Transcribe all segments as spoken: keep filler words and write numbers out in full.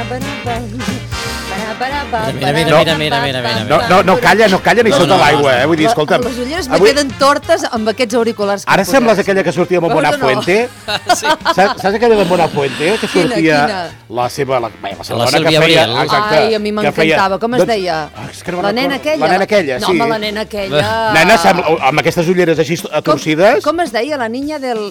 Mira, mira, mira, mira, mira, mira. No, no, no calla, no calla ni sota l'aigua, eh? Vull dir, escolta'm... Les ulleres me queden tortes amb aquests auriculars. Ara sembles aquella que sortia amb Buenafuente. Saps aquella de Buenafuente? Que sortia la seva... La seva dona que feia... Ai, a mi m'encantava. Com es deia? La nena aquella? La nena aquella, sí. No, home, la nena aquella... Nena, amb aquestes ulleres així torcides... Com es deia? La niña del...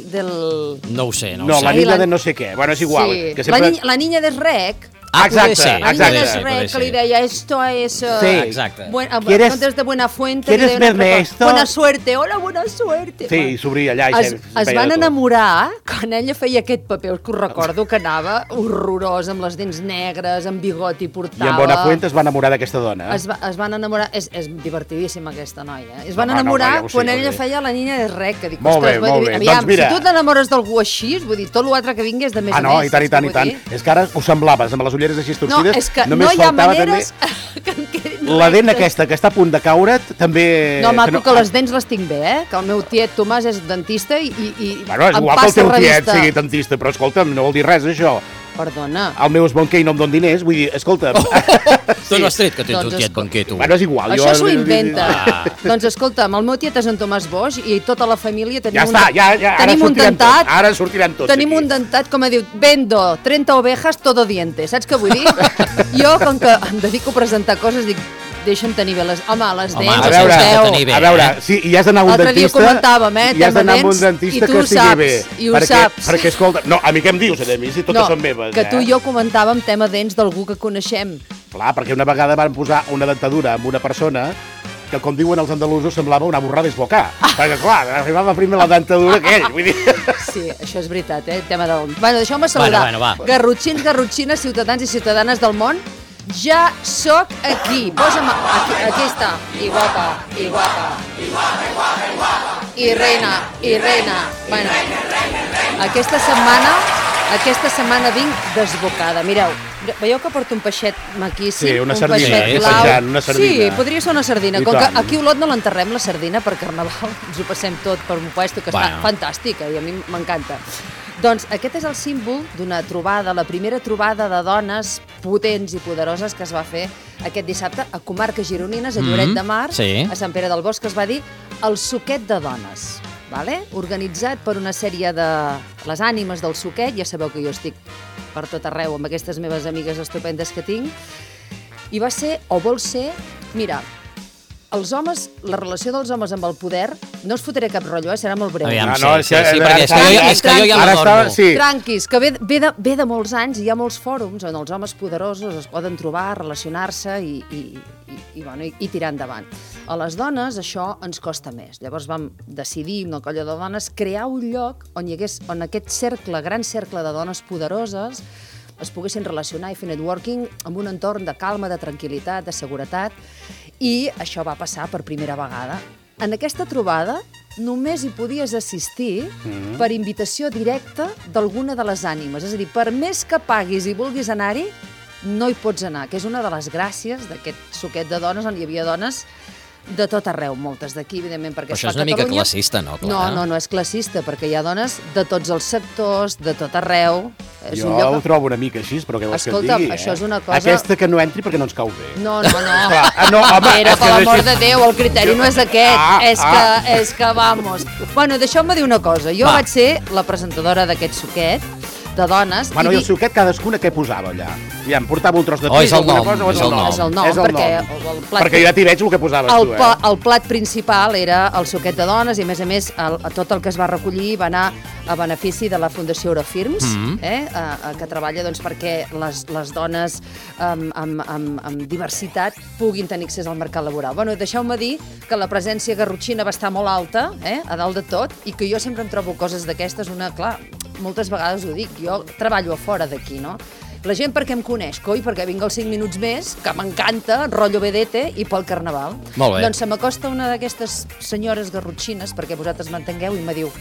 No ho sé, no ho sé. No, la niña de no sé què. Bueno, és igual. La niña de Rec... Ah, exacte, sí, exacte. La niña de Rec que li deia esto es... Sí, exacte. Antes de Buenafuente... ¿Quieres verme esto? Buena suerte, hola, buena suerte. Sí, s'obria allà. Es, es van enamorar quan ella feia aquest paper, que ho recordo, que anava horrorós, amb les dents negres, amb bigoti portava... I en Buenafuente es va enamorar d'aquesta dona. Es, va, es van enamorar... És, és divertidíssima aquesta noia. Es van no, enamorar no, no, ja quan ella feia la niña de Rec, que dic, molt bé, molt bé. Aviam, doncs mira... si tu t'enamores d'algú així, vull dir, tot l'altre que vingui és de més ah, a no, més. Ah, no, i tant, i tant, i tant. És que ara ho semblaves, amb les ulleres així torcides. No, és que no hi ha maneres que em quedin la dent aquesta que està a punt de caure't, també... No, maco, que, no... que les dents les tinc bé, eh? Que el meu tiet Tomàs és dentista i, i bueno, és igual que el teu tiet sigui dentista, però escolta'm, no vol dir res, això. Perdona. El meu és banquer i no em don diners, vull dir, escolta'm... Oh, tu no has tret que tens un tiet banquer, tu. Bueno, és igual. Això s'ho inventa. Doncs escolta'm, el meu tiet és en Tomàs Boix i tota la família tenim ja un... Ja està, ja, ja, tenim un dentat. Tot. Ara sortiran tots Tenim aquí. un dentat, com diu, vendo trenta ovejas, todo diente. Saps què vull dir? Jo, com que em dedico a presentar coses, dic, deixa'm tenir bé les... Home, les dents, a veure, assusteu. A veure, sí, i has d'anar a un dentista... L'altre dia ho comentàvem, eh, i has d'anar a un dentista que estigui bé. I ho saps. Perquè, escolta, no, a mi què em dius, a mi, si totes no, són meves, que tu eh? i jo comentàvem tema dents d'algú que coneixem. Clar, perquè una vegada van posar una dentadura amb una persona que, com diuen els andalusos, semblava una borrada esbocar. Perquè, clar, arribava primer la dentadura que ell, vull dir... Sí, això és veritat, eh, el tema del... Bueno, deixeu-me saludar. Bueno, bueno, Garrotxins, garrotxines, ciutadans i ciutadanes del món, ja sóc aquí. Posa'm... Aquí, aquí està. I guapa, i guapa. I guapa, i guapa, i guapa. I reina, i reina. Bueno, aquesta setmana... Aquesta setmana vinc desbocada. Mireu, veieu que porto un peixet maquíssim? Sí, una un sardina, peixet eh? blau. Penjant, una sardina. Sí, podria ser una sardina. I Com tant. que aquí a Olot no l'enterrem, la sardina, per Carnaval. Ens ho passem tot per un puesto que Bueno. està fantàstica i a mi m'encanta. Doncs aquest és el símbol d'una trobada, la primera trobada de dones potents i poderoses que es va fer aquest dissabte a Comarques Gironines, a Lloret de Mar, sí. a Sant Pere del Bosc, que es va dir el Suquet de Dones. Vale? Organitzat per una sèrie de les ànimes del suquet, ja sabeu que jo estic per tot arreu amb aquestes meves amigues estupendes que tinc, i va ser, o vol ser, mira, els homes, la relació dels homes amb el poder, no us fotré cap rotllo, eh? Serà molt breu. Aviam, Ah, sí, no, sí, és que- sí, perquè és que jo, és que jo ja Ara m'adormo. estava- sí. Tranquis, que ve, ve, de, ve de molts anys i hi ha molts fòrums on els homes poderosos es poden trobar, relacionar-se i, i, i, i, bueno, i, i tirar endavant. A les dones això ens costa més. Llavors vam decidir, una colla de dones, crear un lloc on hi hagués, on aquest cercle, gran cercle de dones poderoses es poguessin relacionar i fer networking amb un entorn de calma, de tranquil·litat, de seguretat, i això va passar per primera vegada. En aquesta trobada només hi podies assistir mm. per invitació directa d'alguna de les ànimes. És a dir, per més que paguis i vulguis anar-hi, no hi pots anar, que és una de les gràcies d'aquest suquet de dones on hi havia dones de tot arreu, moltes d'aquí, evidentment, perquè Però això es és fa una mica Catalunya. classista, no? Clar. No, no, no és classista, perquè hi ha dones de tots els sectors, de tot arreu. És Jo un lloc... ho trobo una mica així, però què vols Escolta, que et digui, això eh? és una cosa- Aquesta que no entri perquè no ens cau bé. No, no, no. Clar, ah, no, home, Era, és que per és l'amor així. de Déu, el criteri no és aquest. Ah, és, ah. que, és que, vamos. Bueno, deixeu-me dir una cosa. Jo Va. vaig ser la presentadora d'aquest suquet de dones. Bueno, i i el suquet cadascuna què posava allà? Ja, em portava un tros de Oh, és peix, el alguna nom, cosa, o és el nom? És el nom, És el perquè nom. el, el plat... Perquè ja t'hi veig el que posaves El, tu, pla, eh? el plat principal era el suquet de dones i, a més a més, el, tot el que es va recollir va anar a benefici de la Fundació Eurofirms, Mm. eh, a, a, que treballa doncs, perquè les, les dones amb, amb, amb, amb diversitat puguin tenir accés al mercat laboral. Bueno, deixeu-me dir que la presència garrotxina va estar molt alta, eh, a dalt de tot, i que jo sempre em trobo coses d'aquestes, una, clar, moltes vegades ho dic, jo treballo a fora d'aquí, no? La gent perquè em coneix, coi, perquè vinc als cinc minuts més, que m'encanta, rotllo vedete i pel Carnaval. Molt bé. Doncs se m'acosta una d'aquestes senyores garrotxines, perquè vosaltres m'entengueu, i me diu,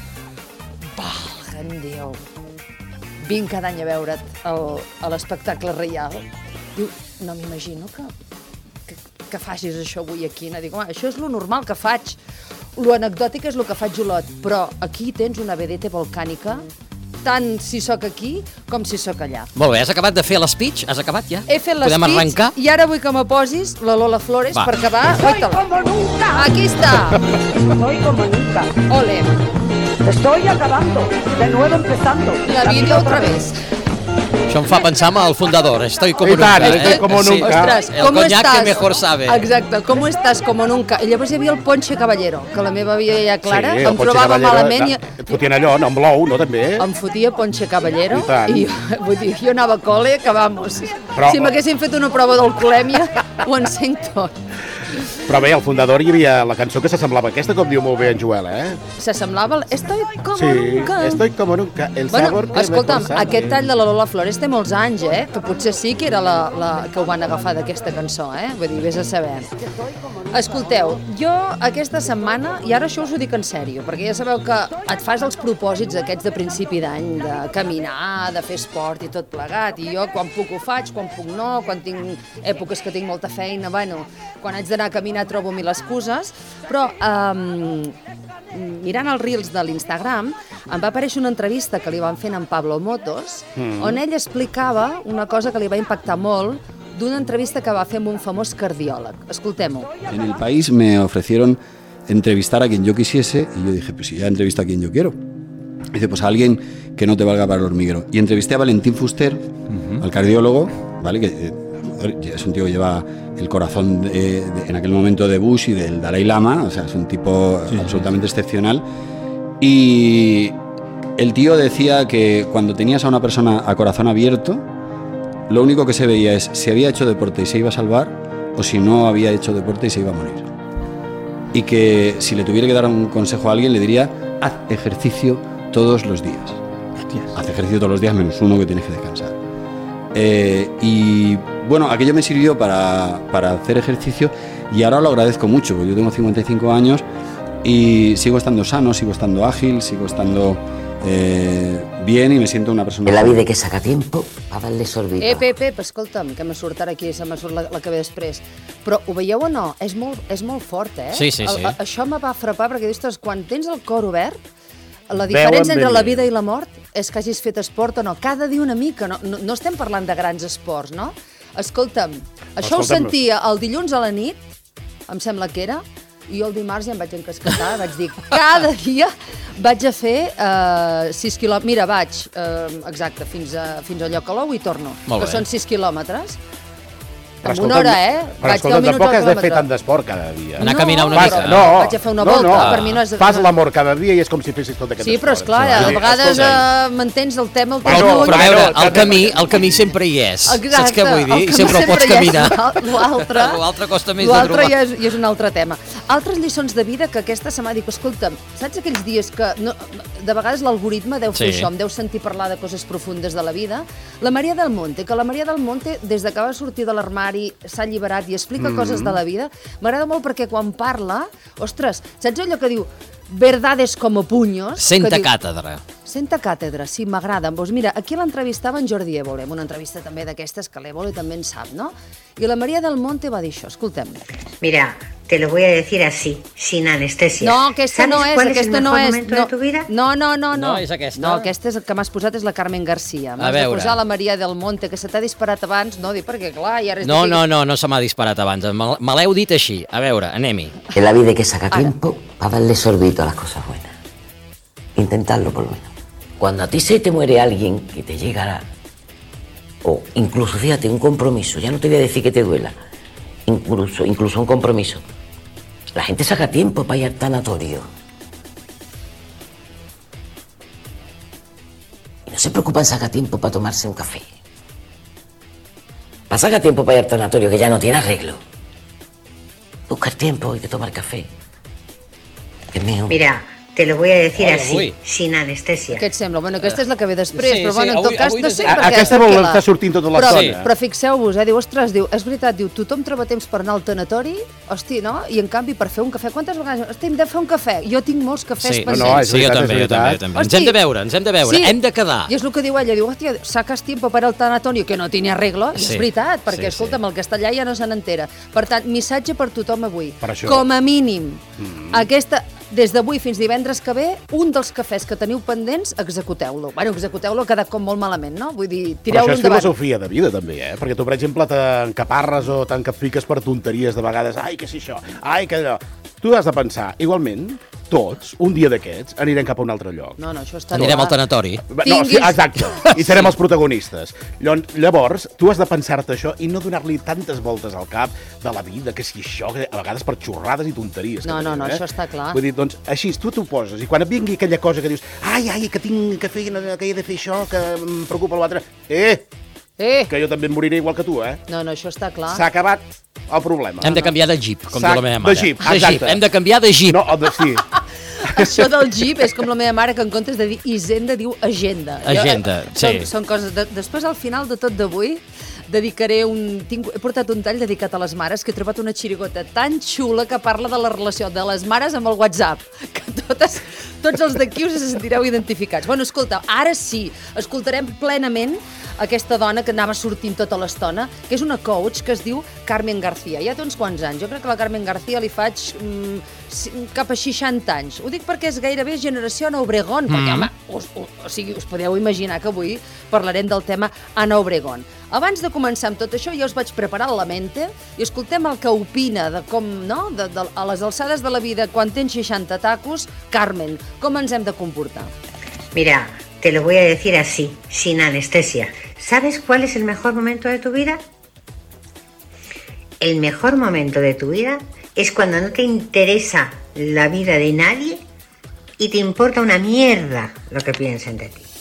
valga'm Déu, vinc cada any a veure't al, a l'espectacle reial. Diu, no m'imagino que, que, que facis això avui aquí. No? Dic, home, això és lo normal que faig. Lo anecdòtic és el que faig a Olot, però aquí tens una vedete volcànica tant si sóc aquí com si sóc allà. Molt bé, has acabat de fer l'speech? Has acabat ja? He fet Podem l'speech arrencar? i ara vull que me posis la Lola Flores Va. per acabar. Estoy como nunca. Aquí està. Estoy como nunca. Ole, Estoy acabando. De nuevo empezando. la vida otra vez. Això em fa pensar en el fundador. Estoy como I tant, nunca. estoy eh? como Sí. nunca. Ostres, El com coñac estàs? que mejor sabe. Exacte, com estàs, como nunca. I llavors hi havia el Ponche Caballero, que la meva via ja clara, Sí, em el Ponche trobava Caballero, malament i et fotien allò, no, amb l'ou, no, també? em fotia Ponche Caballero I tant. i vull dir, jo anava a col·le que vamos. Però- Si m'haguessin fet una prova d'alcoholèmia, ho encenc tot. Però bé, al fundador hi havia la cançó que s'assemblava a aquesta, com diu molt bé en Joel, eh? S'assemblava el Estoy como Sí, nunca. estoy como nunca, el Bueno, sabor que escolta'm, me posa. aquest tall de la Lola Flores té molts anys, eh? Que potser sí que era la, la que ho van agafar d'aquesta cançó, eh? Vull dir, vés a saber. Escolteu, jo aquesta setmana, i ara això us ho dic en sèrio, perquè ja sabeu que et fas els propòsits aquests de principi d'any, de caminar, de fer esport i tot plegat, i jo quan puc ho faig, quan puc no, quan tinc èpoques que tinc molta feina, bueno, quan haig d'anar a caminar trobo mil excuses, però um, mirant els reels de l'Instagram em va aparèixer una entrevista que li van fer en Pablo Motos, mm. on ell explicava una cosa que li va impactar molt d'una entrevista que va fer amb un famós cardiòleg. Escoltem-ho. En el país me ofrecieron entrevistar a quien yo quisiese y yo dije, pues si ya entrevisto a quien yo quiero. Dice, pues a alguien que no te valga para el hormiguero. Y entrevisté a Valentín Fuster, uh-huh. al cardiólogo, ¿vale? Que eh, es un tío que lleva el corazón de, de, en aquel momento de Bush y del Dalai Lama, o sea, es un tipo sí, absolutamente sí. excepcional. Y el tío decía que cuando tenías a una persona a corazón abierto, lo único que se veía es si había hecho deporte y se iba a salvar o si no había hecho deporte y se iba a morir. Y que si le tuviera que dar un consejo a alguien le diría, haz ejercicio todos los días. Haz ejercicio todos los días menos uno que tienes que descansar. Eh, y bueno, aquello me sirvió para, para hacer ejercicio y ahora lo agradezco mucho, porque yo tengo cincuenta y cinco años y sigo estando sano, sigo estando ágil, sigo estando eh, bien y me siento una persona... En la vida hay que sacar tiempo para darle sorbito. Eh, Pep, Pep, escolta'm, que me surt ara aquí, se me surt la, la que ve després. Però ho veieu o no? És molt, és molt fort, eh? Sí, sí, sí. El, a, això me va frapar perquè, ostres, quan tens el cor obert, la diferència entre la vida i la mort és que hagis fet esport o no. Cada dia una mica, no, no, no estem parlant de grans esports, no? Escolta'm, això ho sentia el dilluns a la nit, em sembla que era, i jo el dimarts ja em vaig encasquetar, vaig dir, cada dia vaig a fer uh, sis quilòmetres, mira, vaig, uh, exacte, fins a, fins a Llocalou i torno, Molt que bé. són sis quilòmetres. Però En una hora, eh? Però Vaig escolta, deu minuts tampoc al has de fer quilòmetre. tant d'esport cada dia. Anar a caminar una no, mica. però No, vaig a fer una no, volta, no. per mi no és... Fas l'amor cada dia i és com si fessis tot aquest Sí, però esport. esclar, Sí, a vull dir, vegades escolta, uh, m'entens el tema, el Però tens no, lluny. Però a veure, Però- el camí, el camí sempre hi és. Exacte, Saps què vull dir? el I camí sempre el pots hi és. caminar. L'altre L'altre costa més de l'altre trobar. ja és, ja és un altre tema. Altres lliçons de vida que aquesta setmana dic, escolta'm, saps aquells dies que no, de vegades l'algoritme deu fer Sí. això, em deu sentir parlar de coses profundes de la vida? La Maria del Monte, que la Maria del Monte, des de que va sortir de l'armari, s'ha alliberat i explica mm. coses de la vida, m'agrada molt perquè quan parla, ostres, saps allò que diu verdades como puños? Senta que diu, càtedra. Senta càtedra, sí, m'agrada. Doncs mira, aquí l'entrevistava en Jordi Évole, una entrevista també d'aquestes que l'Évole també en sap, no? I la Maria del Monte va dir això, escoltem. Mira, te lo voy a decir así, sin anestesia. No, aquesta no és, ¿Sabes cuál aquesta es el no mejor és. momento No, de tu vida? no, no, no, no. No és aquesta? No, aquesta és el que m'has posat és la Carmen García. M'has de veure. posar la Maria del Monte, que se t'ha disparat abans, no? Dic, perquè clar, i ara és No, difícil. no, no, no se m'ha disparat abans. Me me l'heu dit així. A veure, anem-hi. En la vida hay que sacar tiempo para darle sorbito a las cosas buenas. Intentarlo por lo menos. Cuando a ti se te muere alguien que te llegará, o incluso, fíjate, un compromiso, ya no te voy a decir que te duela, incluso, incluso un compromiso, la gente saca tiempo para ir al tanatorio. Y no se preocupan sacar tiempo para tomarse un café. Para sacar tiempo para ir al tanatorio, que ya no tiene arreglo. Buscar tiempo y de tomar café. Dios mío. Mira, te lo voy a decir Hola, así, ui. sin anestesia. Què et sembla? Bueno, aquesta és la que ve després, Sí, però sí, bueno, en avui- tot cas, avui no de- sé A- per què. aquesta per què vol la- estar sortint tota però, l'estona. Però fixeu-vos, eh, diu, ostres, diu, és veritat, diu, tothom troba temps per anar al tanatori, hosti, no? I en canvi per fer un cafè, quantes vegades? Hosti, hem de fer un cafè. Jo tinc molts cafès Sí, pendents. no, és sí, jo veritat, també, és jo també, veritat. jo també. Hosti, Ens hem de veure, ens hem de veure, sí, hem de quedar. I és el que diu ella, diu, hòstia, sacas tiempo para el tanatorio, que no tiene arreglo, Sí, és veritat, perquè, sí, escolta'm, sí. el castellà ja no se n'entera. Per tant, missatge per tothom avui. Per això. Com a mínim, mm. aquesta... des d'avui fins divendres que ve, un dels cafès que teniu pendents, executeu-lo. Bueno, executeu-lo, ha quedat com molt malament, no? Vull dir, tireu-lo endavant. Però això és filosofia de vida, també, eh? Perquè tu, per exemple, t'encaparres o t'encafiques per tonteries de vegades. Ai, que si això, ai, que allò. Tu has de pensar, igualment, tots, un dia d'aquests, anirem cap a un altre lloc. No, no, això està... Anirem al tanatori. No, sí, exacte, i serem els protagonistes. Llavors, tu has de pensar-te això i no donar-li tantes voltes al cap de la vida, que si això, que a vegades per xorrades i tonteries. No, no, no, eh? això està clar. Vull dir, doncs, així, tu t'ho poses, i quan et vingui aquella cosa que dius ai, ai, que tinc que fer, que he de fer això, que em preocupa l'altre, eh, Eh! que jo també em moriré igual que tu, eh? No, no, això està clar. S'ha acabat el problema. Hem de canviar de jeep, com Sac diu la meva mare. de jeep, de exacte. jeep. Hem de canviar de jeep. No, el destí. Això del jeep és com la meva mare, que en comptes de dir Hisenda diu agenda. Agenda, jo, sí. Són, són coses... De, després, al final de tot d'avui, dedicaré un... Tinc, he portat un tall dedicat a les mares, que he trobat una xirigota tan xula que parla de la relació de les mares amb el WhatsApp, que totes, tots els d'aquí us sentireu identificats. Bueno, escolta, ara sí, escoltarem plenament aquesta dona que anava sortint tota l'estona, que és una coach que es diu Carmen García. Ja té uns quants anys. Jo crec que a la Carmen García li faig mm, cap a seixanta anys. Ho dic perquè és gairebé generació Ana Obregón, mm. perquè, home, us, us, o sigui, us podeu imaginar que avui parlarem del tema Ana Obregón. Abans de començar amb tot això, jo us vaig preparar la mente i escoltem el que opina de com, no?, de, de, a les alçades de la vida, quan tens seixanta tacos, Carmen, com ens hem de comportar? Mira, te lo voy a decir así, sin anestesia. ¿Sabes cuál es el mejor momento de tu vida? El mejor momento de tu vida es cuando no te interesa la vida de nadie y te importa una mierda lo que piensen de ti.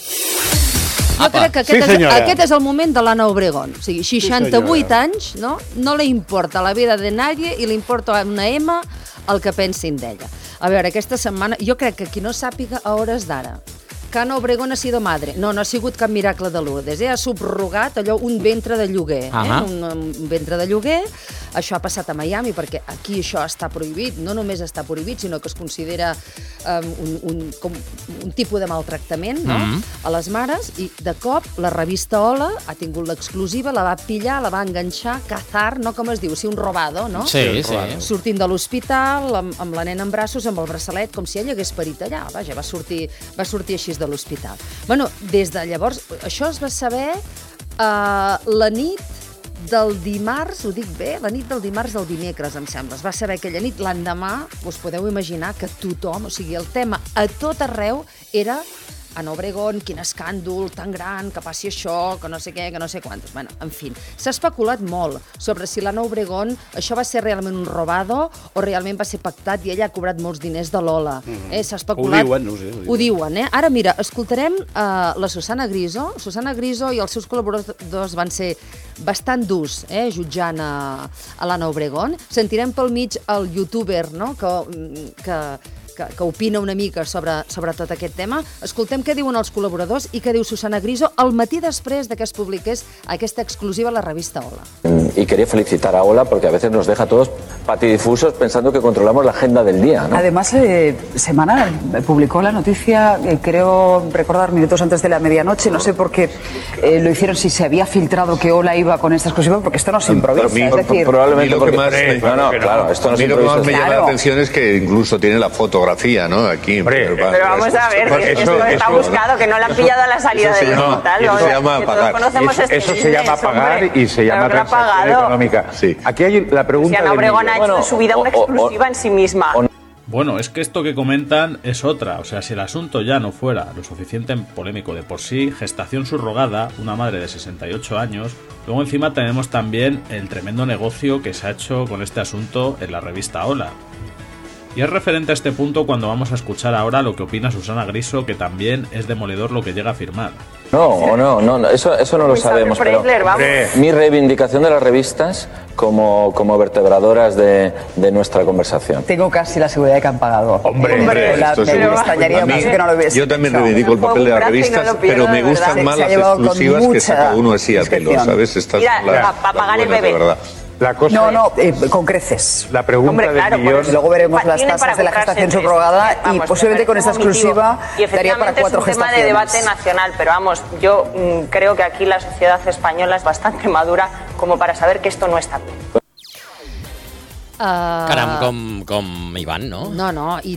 Jo Apa. crec que aquest, Sí, és, senyora. aquest és el moment de l'Anna Obregón. O sigui, seixanta-vuit senyora. anys, no? No li importa la vida de nadie i li importa una M el que pensin d'ella. A veure, aquesta setmana, jo crec que qui no sàpiga a hores d'ara que Ana Obregón ha sido madre. No, no ha sigut cap miracle de Lourdes. Eh? Ha subrogat allò un ventre de lloguer. Eh? Ahà. Un, un ventre de lloguer. Això ha passat a Miami perquè aquí això està prohibit. No només està prohibit, sinó que es considera um, un, un, com un tipus de maltractament, no? Mhm. A les mares, i de cop la revista Hola ha tingut l'exclusiva, la va pillar, la va enganxar, cazar, no com es diu, si un robado, no? Sí, sí. Sortint de l'hospital, amb, amb la nena en braços, amb el braçalet, com si ella hagués parit allà. Vaja, va sortir, va sortir així de l'hospital. Bueno, des de llavors, això es va saber uh, la nit del dimarts, ho dic bé, la nit del dimarts del dimecres, em sembla. Es va saber aquella nit, l'endemà, us podeu imaginar que tothom, o sigui, el tema a tot arreu era Ana Obregón, quin escàndol tan gran, que passi això, que no sé què, que no sé quantos. Bueno, en fi, s'ha especulat molt sobre si l'Anna Obregón, això va ser realment un robado o realment va ser pactat i ella ha cobrat molts diners de l'Ola. Mm. Eh, s'ha especulat... Ho diuen, no ho sé. Ho diuen, ho diuen eh? Ara, mira, escoltarem uh, la Susana Griso. Susana Griso i els seus col·laboradors van ser bastant durs, eh, jutjant a, a l'Anna Obregón. Sentirem pel mig el youtuber, no?, que... que Que, que opina una mica sobre, sobre tot aquest tema. Escoltem què diuen els col·laboradors i què diu Susana Griso el matí després de que es publiqués aquesta exclusiva a la revista Hola. Y quería felicitar a Hola porque a veces nos deja a todos patidifusos pensando que controlamos la agenda del día, ¿no? Además, eh, Semana publicó la noticia, eh, creo recordar, minutos antes de la medianoche. No sé por qué eh, lo hicieron, si se había filtrado que Hola iba con esta exclusiva, porque esto no se improvisa. Mí, es decir, probablemente lo que porque... más, no, no, claro, esto no se lo que improvisa. más me llama Claro. la atención es que incluso tiene la fotografía, ¿no? Aquí. Hombre, pero, pero vamos a ver, Porque que esto eso- está eso- buscado, que no la han pillado a la salida Eso se del llama- hospital. eso ¿no? se llama Que todos pagar. conocemos Eso, este eso se llama business, pagar hombre. y se llama Pero que lo ha transacción pagado. económica. Sí. Aquí hay la pregunta Si Ana del Obregón ha millón. hecho Bueno, en su vida una o- o- exclusiva en sí misma. Bueno, es que esto que comentan es otra, o sea, si el asunto ya no fuera lo suficiente polémico de por sí, gestación subrogada, una madre de sesenta y ocho años, luego encima tenemos también el tremendo negocio que se ha hecho con este asunto en la revista Hola. Y es referente a este punto cuando vamos a escuchar ahora lo que opina Susana Griso, que también es demoledor lo que llega a afirmar. No, no, no, no, eso, eso no lo Isabel sabemos, pero Preisler, vamos. mi reivindicación de las revistas como, como vertebradoras de, de nuestra conversación. tengo casi la seguridad de que han pagado. Hombre, Hombre, la- esto me seguro. extrañaría A mí- mucho que no lo hubiese yo también hecho. reivindico el No papel de las puedo un brazo y no revistas, lo pierdo, pero me de verdad. gustan más Se ha las llevado con exclusivas que mucha saca uno así a pelo, discreción. ¿sabes? Estas Mira, son las, pa- pa las pagar el buenas, de bebé. verdad. La cosa, No, no, eh, con creces. la pregunta Hombre, del claro, millón. por eso. Luego veremos Pa- las tiene tasas para de la comprarse gestación tres. subrogada y Vamos, posiblemente me con esta parece como exclusiva motivo. Y daría para cuatro efectivamente es un tema de gestaciones. debate nacional, pero vamos, yo mm, creo que aquí la sociedad española es bastante madura como para saber que esto no está bien. Uh, Caram, com, com Ivan, no? No, no, i,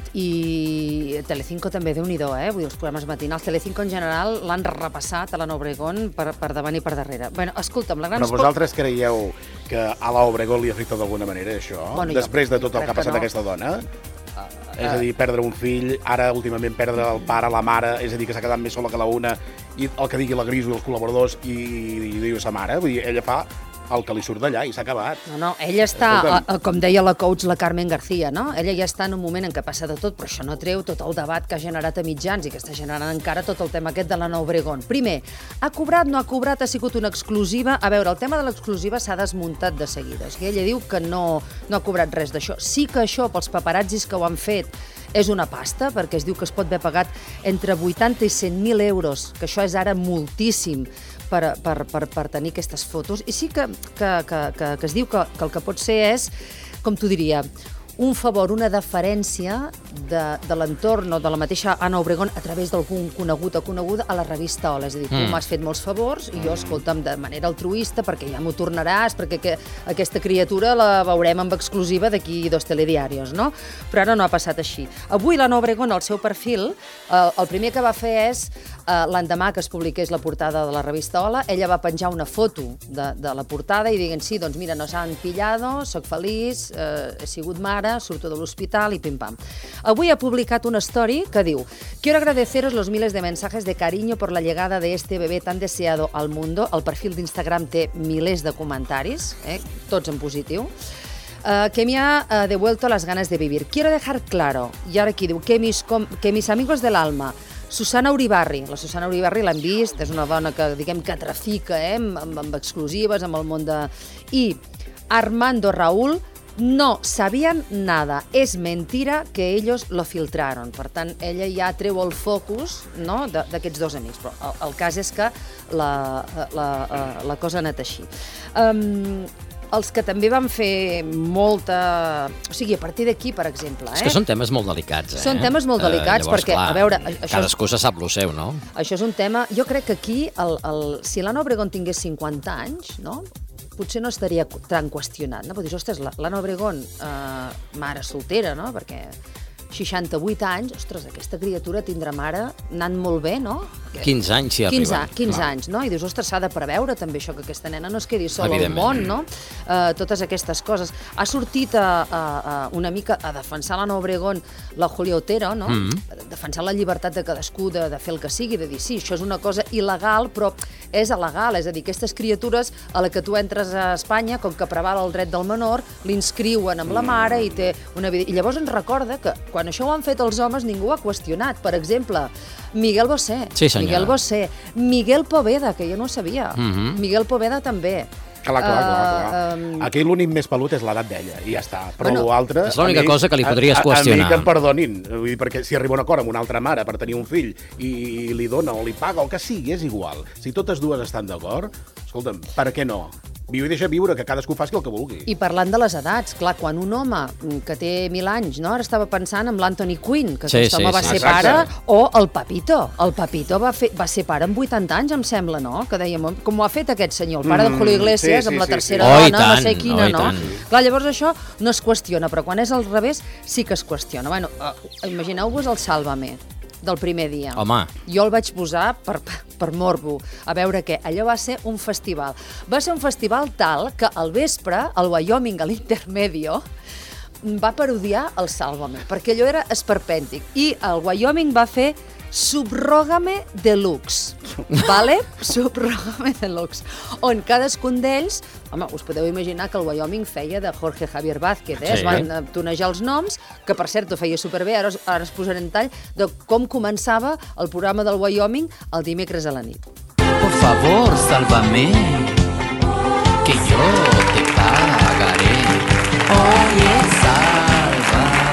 i Telecinco també, Déu-n'hi-do, eh? Vull dir, els programes matinals. Telecinco en general l'han repassat a l'Anna Obregón per, per davant i per darrere. Bueno, escolta'm, la gran... Però vosaltres creieu que a la Obregón li afecta d'alguna manera, això? Bueno, Després jo de tot el que ha passat no. aquesta dona? Uh, és a dir, perdre un fill, ara últimament perdre el pare, la mare, és a dir, que s'ha quedat més sola que la una, i el que digui la Griso i els col·laboradors, i, i diu sa mare, vull dir, ella fa el que li surt d'allà i s'ha acabat. No, no, ella està, a, a, com deia la coach, la Carmen García, no? Ella ja està en un moment en què passa de tot, però això no treu tot el debat que ha generat a mitjans i que està generant encara tot el tema aquest de l'Anna Obregón. Primer, ha cobrat, no ha cobrat, ha sigut una exclusiva? A veure, el tema de l'exclusiva s'ha desmuntat de seguida. És que ella diu que no, no ha cobrat res d'això. Sí que això, pels paparazzis que ho han fet, és una pasta, perquè es diu que es pot haver pagat entre vuitanta i cent mil euros, que això és ara moltíssim, per, per, per, per tenir aquestes fotos. I sí que, que, que, que, que es diu que, que el que pot ser és, com t'ho diria, un favor, una deferència de, de l'entorn o de la mateixa Anna Obregón a través d'algun conegut o coneguda a la revista Hola. És a dir, tu Mm. m'has fet molts favors i jo, escolta'm, de manera altruista, perquè ja m'ho tornaràs, perquè que, aquesta criatura la veurem amb exclusiva d'aquí dos telediarios, no? Però ara no ha passat així. Avui l'Anna Obregón, al seu perfil, eh, el primer que va fer és, eh, l'endemà que es publiqués la portada de la revista Hola, ella va penjar una foto de, de la portada i diguen, sí, doncs mira, nos han pillado, soc feliç, eh, he sigut mare, surto de l'hospital i pim-pam. Avui ha publicat una story que diu: quiero agradeceros los miles de mensajes de cariño por la llegada de este bebé tan deseado al mundo. El perfil d'Instagram té milers de comentaris, eh, tots en positiu. Uh, que me ha uh, devuelto las ganas de vivir. Quiero dejar claro, i ara aquí diu, que mis, com, que mis amigos del alma, Susana Uribarri, la Susana Uribarri l'hem vist, és una dona que, diguem, que trafica, eh, amb, amb exclusives, amb el món de... I Armando Raúl, no sabían nada, es mentira que ellos lo filtraron. Per tant, ella ja treu el focus, no?, d'aquests dos amics. Però el, el cas és que la, la, la cosa ha anat així. Um, els que també van fer molta... O sigui, a partir d'aquí, per exemple... Eh? És que són temes molt delicats, eh? Són temes molt delicats, uh, llavors, perquè, clar, a veure... Això cadascú se sap lo seu, no? Això és un tema... Jo crec que aquí, el, el, si l'Anna Obregón tingués cinquanta anys, no?, potser no estaria tan qüestionat, no? Però dius, ostres, l'Anna Obregón, eh, mare soltera, no?, perquè seixanta-vuit anys, ostres, aquesta criatura tindrà mare anant molt bé, no? quinze anys s'hi quinze, arriben. quinze Clar. anys, no? I dius, ostres, s'ha de preveure també això, que aquesta nena no es quedi sola al Evidentment. món, no? Uh, totes aquestes coses. Ha sortit a, a, a una mica a defensar l'Anna Obregón, la Julia Otero, no? Mm. Defensar la llibertat de cadascú de, de fer el que sigui, de dir, sí, això és una cosa il·legal, però és legal, és a dir, aquestes criatures a la que tu entres a Espanya, com que preval el dret del menor, l'inscriuen amb la mare i té una vida... I llavors ens recorda que quan això ho han fet els homes ningú ho ha qüestionat. Per exemple, Miguel Bosé, Sí, senyora. Miguel Bosé, Miguel Poveda, que jo no ho sabia, Mhm. Miguel Poveda també. Clar, clar, clar, Uh, clar. um, Aquí l'únic més pelut és l'edat d'ella, i ja està. Però Bueno, l'altre... és l'única a mi- cosa que li podries a- a- qüestionar. A mi que em perdonin, vull dir, perquè si arriba un acord amb una altra mare per tenir un fill i li dona o li paga o el que sigui, és igual. Si totes dues estan d'acord, escolta'm, per què no? Viu i deixa viure, que cadascú faci el que vulgui. I parlant de les edats, clar, quan un home que té mil anys, no? Ara estava pensant en l'Anthony Quinn, que Sí, aquest sí, home va sí. ser Exacte. pare, o el Papito. El Papito va, fer, va ser pare amb vuitanta anys, em sembla, no? Que dèiem, com ho ha fet aquest senyor, el pare de Mm, Julio Iglesias, sí, sí, amb la sí, tercera sí. Oh, i dona, no tant, sé quina, oh, i no? tant. Clar, llavors això no es qüestiona, però quan és al revés sí que es qüestiona. Bueno, uh, imagineu-vos el Sálvame del primer dia. Home. Jo el vaig posar per, per morbo, a veure què. Allò va ser un festival. Va ser un festival tal que al vespre, al Wyoming, a l'Intermedio, va parodiar el Sálvame, perquè allò era esperpèntic. I el Wyoming va fer Subrógame Deluxe, vale? Subrógame Deluxe, on cadascun d'ells, home, us podeu imaginar que el Wyoming feia de Jorge Javier Vázquez, eh? Sí. Es van eh, tonejar els noms, que per cert ho feia superbé, ara, us- ara es posaré en tall de com començava el programa del Wyoming el dimecres a la nit. Por favor, sálvame, que yo te pagaré. Oye, salva.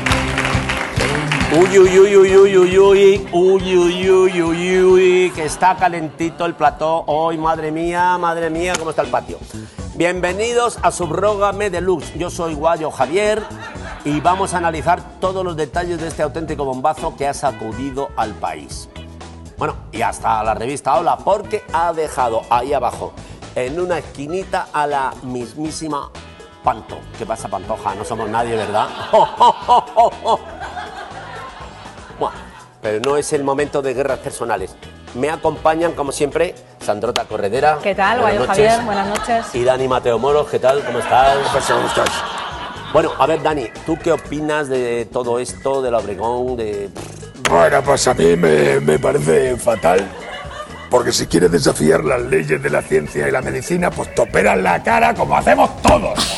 Uy, uy, uy, uy, uy, uy, uy, uy, uy, uy, uy, uy, que está calentito el plató. Hoy, madre mía, madre mía, cómo está el patio. Bienvenidos a Subrógame Deluxe. Yo soy Guayo Javier y vamos a analizar todos los detalles de este auténtico bombazo que ha sacudido al país. Bueno, y hasta la revista Hola, porque ha dejado ahí abajo, en una esquinita, a la mismísima Panto. ¿Qué pasa, Pantoja? No somos nadie, ¿verdad? ¡Oh, oh, oh, oh, oh! Bueno, pero no es el momento de guerras personales. Me acompañan, como siempre, Sandrota Corredera. ¿Qué tal, Guayo Javier? Buenas noches. Y Dani Mateo Moro, ¿qué tal? ¿Cómo estás? ¿Cómo estás? Bueno, a ver, Dani, ¿tú qué opinas de todo esto, de la Obregón, de...? Bueno, pues a mí me, me parece fatal. Porque si quieres desafiar las leyes de la ciencia y la medicina, pues te operan la cara como hacemos todos.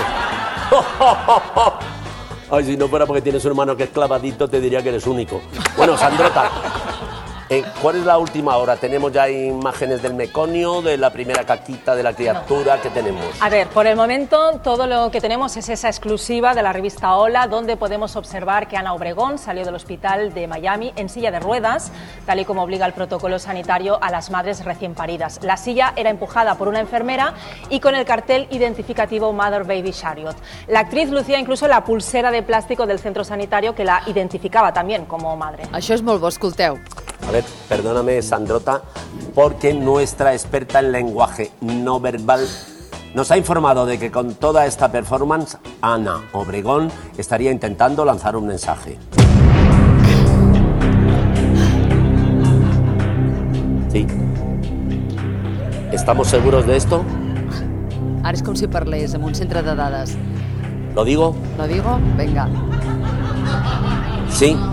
Ay, si no fuera porque tienes un hermano que es clavadito, te diría que eres único. Bueno, Sandrota, eh, ¿cuál es la última hora? ¿Tenemos ya imágenes del meconio, de la primera caquita de la criatura? ¿Qué tenemos? A ver, por el momento todo lo que tenemos es esa exclusiva de la revista Hola, donde podemos observar que Ana Obregón salió del hospital de Miami en silla de ruedas, tal y como obliga el protocolo sanitario a las madres recién paridas. La silla era empujada por una enfermera y con el cartel identificativo Mother Baby Chariot. La actriz lucía incluso la pulsera de plástico del centro sanitario que la identificaba también como madre. Això és molt bo, escolteu. A ver, perdóname, Sandrota, porque nuestra experta en lenguaje no verbal nos ha informado de que con toda esta performance, Ana Obregón estaría intentando lanzar un mensaje. Sí. ¿Estamos seguros de esto? Ara és com si parlés en un centre de dades. ¿Lo digo? ¿Lo digo? Venga. Sí.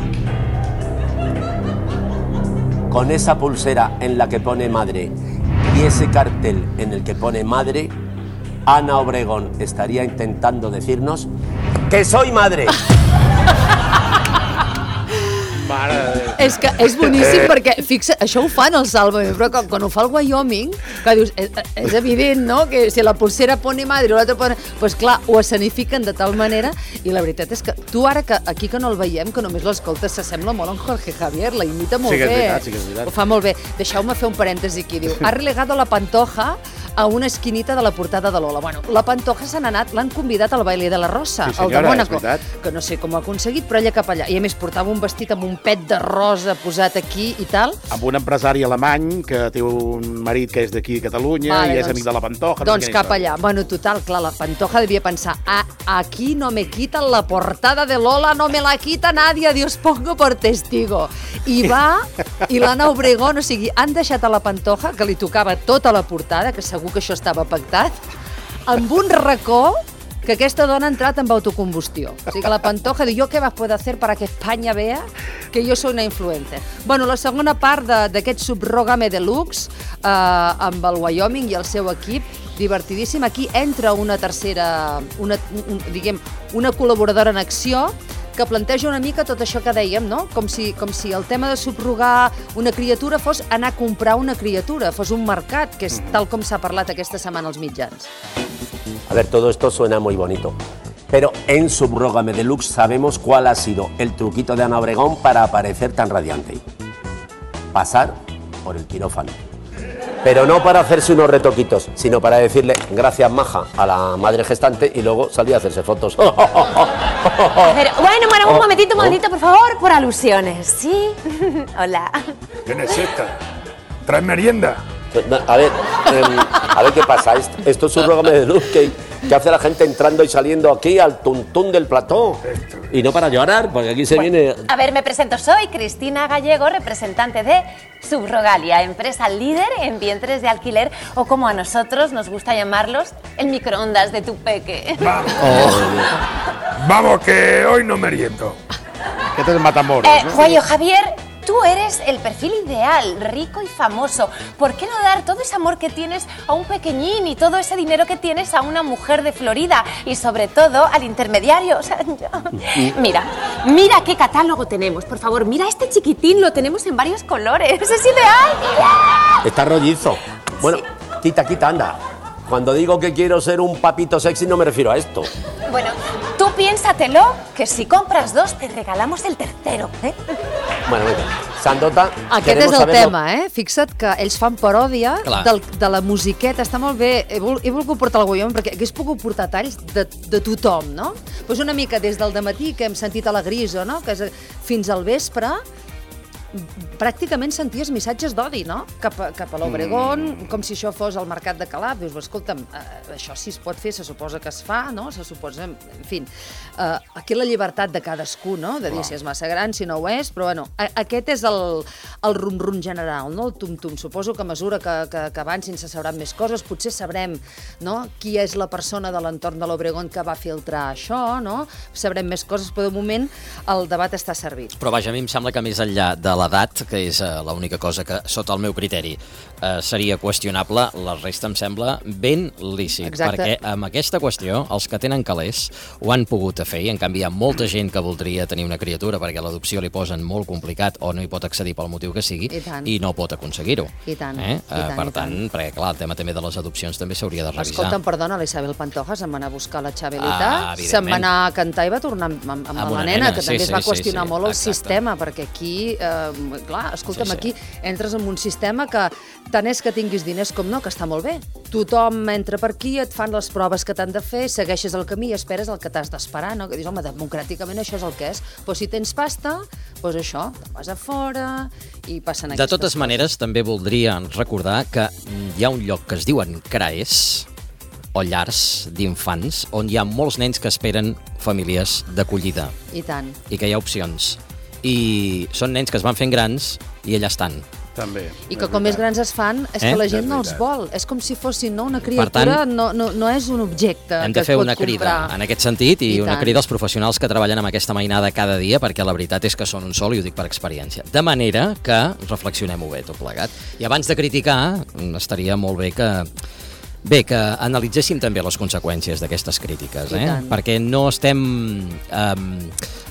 Con esa pulsera en la que pone madre y ese cartel en el que pone madre, Ana Obregón estaría intentando decirnos que soy madre. És que és boníssim perquè, fixa, això ho fan els Sálvame, però quan, quan ho fa el Wyoming, que dius, és, és evident, no?, que si la pulsera pone madre o l'altra pone... Doncs pues clar, ho escenifiquen de tal manera, i la veritat és que tu ara, que aquí que no el veiem, que només l'escoltes, s'assembla molt en Jorge Javier, la imita molt sí que és bé. veritat, sí que és veritat. Ho fa molt bé. Deixeu-me fer un parèntesi aquí, diu, ha relegado la Pantoja a una esquinita de la portada de Lola. Bueno, la Pantoja se n'ha anat, l'han convidat al baile de la Rosa, sí, el de senyora, Mónaco, és veritat. que no sé com ho ha aconseguit, però ella cap allà. I a més portava un vestit amb un pet de rosa posat aquí i tal. Amb un empresari alemany que té un marit que és d'aquí, Catalunya, vale, i és doncs, amic de la Pantoja. Doncs cap allà. Bueno, total, clar, la Pantoja devia pensar, ah, aquí no me quitan la portada de Lola, no me la quita nadie, Dios pongo por testigo. I va, i l'Anna Obregón, o sigui, han deixat a la Pantoja, que li tocava tota la portada, que segur que això estava pactat, amb un racó que aquesta dona ha entrat amb autocombustió. O sigui que la Pantoja diu, jo què vas poder hacer para que España vea que jo soy una influencer. Bueno, la segona part d'aquest Subrógame Deluxe, eh, amb el Wyoming i el seu equip, divertidíssim. Aquí entra una tercera, una, un, diguem, una col·laboradora en acció, que planteja una mica tot això que dèiem, no? Com si, com si el tema de subrogar una criatura fos anar a comprar una criatura, fos un mercat, que és tal com s'ha parlat aquesta setmana als mitjans. A ver, todo esto suena muy bonito, pero en Subrógame Deluxe sabemos cuál ha sido el truquito de Ana Obregón para aparecer tan radiante. Pasar por el quirófano. Pero no para hacerse unos retoquitos, sino para decirle gracias maja a la madre gestante y luego salir a hacerse fotos. A ver, bueno, bueno, un momentito, un momentito, por favor, por alusiones, ¿sí? Hola. ¿Quién es esta? ¿Traes merienda? A ver, eh, a ver qué pasa. Esto es un Subrógame Deluxe que, que hace la gente entrando y saliendo aquí al tuntún del plató. Y no para llorar, porque aquí se bueno, viene... A ver, me presento, soy Cristina Gallego, representante de Subrogalia, empresa líder en vientres de alquiler, o como a nosotros nos gusta llamarlos, el microondas de tu peque. Vamos, oh. Vamos que hoy no meriendo. ¿Qué te Matamoros? Eh, ¿no? Guayo Javier, tú eres el perfil ideal, rico y famoso. ¿Por qué no dar todo ese amor que tienes a un pequeñín y todo ese dinero que tienes a una mujer de Florida? Y sobre todo al intermediario. O sea, yo... Mira, mira qué catálogo tenemos. Por favor, mira este chiquitín, lo tenemos en varios colores. ¡Es ideal! ¡Mira! Está rollizo. Bueno, sí. quita, quita, anda. Cuando digo que quiero ser un papito sexy no me refiero a esto. Bueno, tú piénsatelo, que si compras dos te regalamos el tercero, ¿eh? Bueno, venga. Sandota, aquest és el tema, eh? Fixa't que ells fan paròdia del, de la musiqueta, està molt bé. He, vol, he volgut portar el Wyoming perquè hagués pogut portar talls de, de tothom, no? Pues una mica des del dematí que hem sentit a la Griso, no? Que és fins al vespre, pràcticament senties missatges d'odi, no? Cap a, cap a l'Obregón, mm. com si això fos el mercat de Calaf. Dius, escolta'm, uh, això sí es pot fer, se suposa que es fa, no? Se suposa, en fi, uh, aquí la llibertat de cadascú, no? De dir si és massa gran, si no ho és, però bueno, a, aquest és el, el rum-rum general, no? El tum-tum. Suposo que a mesura que, que, que avancin se sabran més coses, potser sabrem, no?, qui és la persona de l'entorn de l'Obregón que va filtrar això, no? Sabrem més coses, però de moment el debat està servit. Però vaja, a mi em sembla que més enllà de l'edat, que és uh, l'única cosa que, sota el meu criteri, uh, seria qüestionable, la resta em sembla ben lícit. Exacte. Perquè amb aquesta qüestió, els que tenen calés ho han pogut fer, i en canvi hi ha molta gent que voldria tenir una criatura perquè l'adopció li posen molt complicat o no hi pot accedir pel motiu que sigui i, i no pot aconseguir-ho. I tant, eh? i tant, uh, per i tant, tant. perquè clar, el tema també de les adopcions també s'hauria de revisar. Escolta'm, perdona, l'Isabel Pantoja se'n va anar a buscar la Xabelita, Ah, se'n va anar a cantar i va tornar amb, amb, amb, amb la nena, nena, que sí, també sí, es va sí, qüestionar sí, molt el exacte. sistema, perquè aquí, eh, clar, escolta'm, Sí, sí. aquí entres en un sistema que tant és que tinguis diners com no, que està molt bé. Tothom entra per aquí, et fan les proves que t'han de fer, segueixes el camí i esperes el que t'has d'esperar, no? Que dius, home, democràticament això és el que és. Però si tens pasta, doncs això, te'n vas a fora i passen De aquestes totes coses. maneres, també voldria recordar que hi ha un lloc que es diuen CRAES, o llars d'infants, on hi ha molts nens que esperen famílies d'acollida I tant. i que hi ha opcions. I són nens que es van fent grans i allà estan. També. I que com més grans es fan, és Eh? que la gent És no els veritat. vol. És com si fossin, no, una criatura, tant, no, no, no és un objecte Hem que de es fer pot una crida comprar. en aquest sentit i, I una tant. crida als professionals que treballen amb aquesta mainada cada dia, perquè la veritat és que són un sol i ho dic per experiència. De manera que reflexionem-ho bé tot plegat. I abans de criticar, estaria molt bé que Bé, que analitzéssim també les conseqüències d'aquestes crítiques, I eh? tant. Perquè no estem um,